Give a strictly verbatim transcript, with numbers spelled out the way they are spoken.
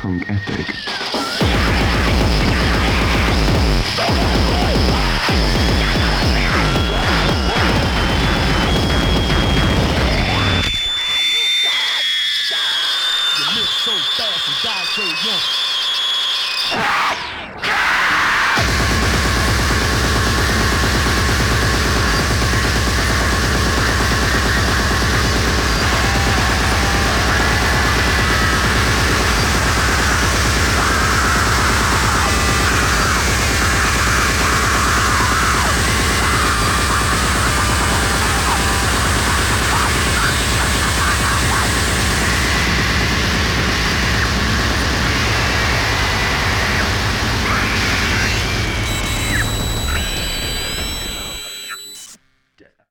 punk ethic. You live so fast and die so young.